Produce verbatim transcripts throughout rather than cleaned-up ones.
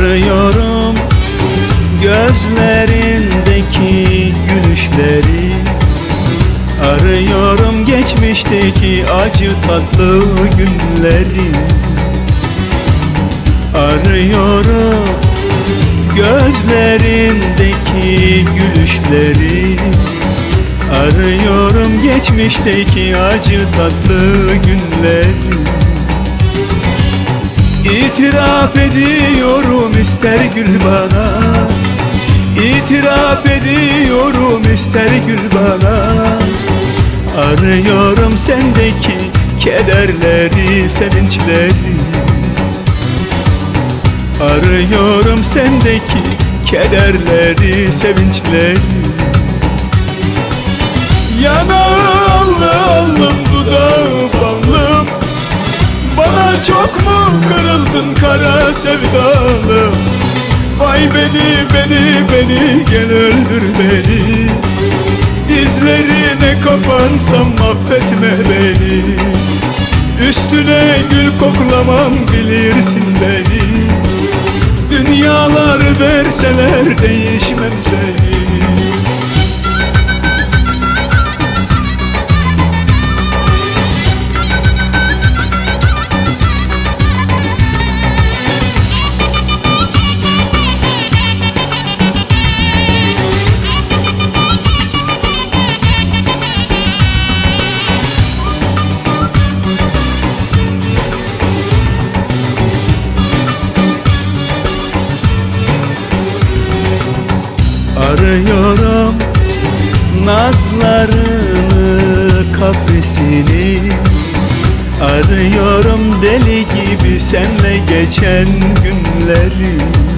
Arıyorum gözlerindeki gülüşleri, arıyorum geçmişteki acı tatlı günleri. Arıyorum gözlerindeki gülüşleri, arıyorum geçmişteki acı tatlı günleri. İtiraf ediyorum ister gül bana, İtiraf ediyorum ister gül bana. Arıyorum sendeki kederleri, sevinçleri. Arıyorum sendeki kederleri, sevinçleri. Yanağı allı alım, dudağı ballım, bana çok mu kırıldın kara sevdalım? Vay beni, beni, beni, gel öldür beni. Dizlerine kapansam affetme beni. Üstüne gül koklamam bilirsin beni. Dünyalar verseler değişmem seni. Arıyorum nazlarını, kaprisini. Arıyorum deli gibi senle geçen günleri.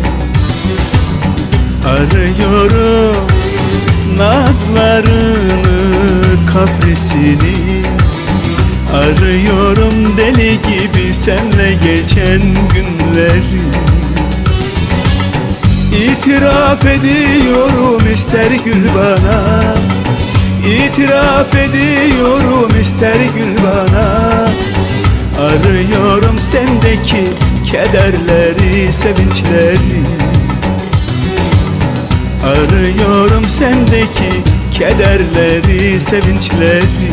Arıyorum nazlarını, kaprisini. Arıyorum deli gibi senle geçen günleri. İtiraf ediyorum ister gül bana, İtiraf ediyorum ister gül bana. Arıyorum sendeki kederleri, sevinçleri. Arıyorum sendeki kederleri, sevinçleri.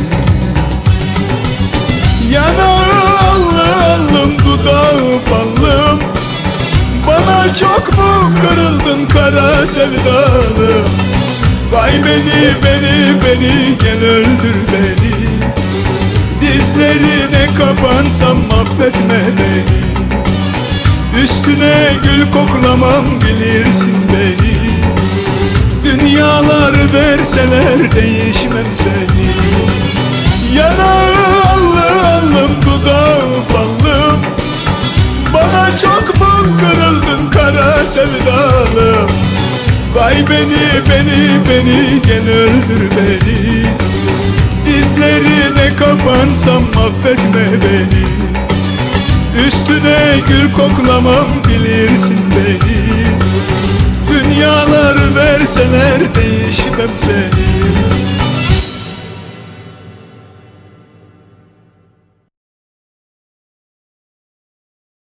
Yanağı allı alım, dudağı ballım, bana çok mu kırıldın kara sevdalım? Vay beni, beni, beni, gel öldür beni. Dizlerine kapansam affetme beni. Üstüne gül koklamam bilirsin beni. Dünyalar verseler değişmem seni. Yanağı allı alım, dudağı ballım, bana çok mu kırıldın kara sevdalım? Vay beni, beni, beni, gel öldür beni. Dizlerine kapansam affetme beni. Üstüne gül koklamam bilirsin beni. Dünyalar verseler değişmem seni.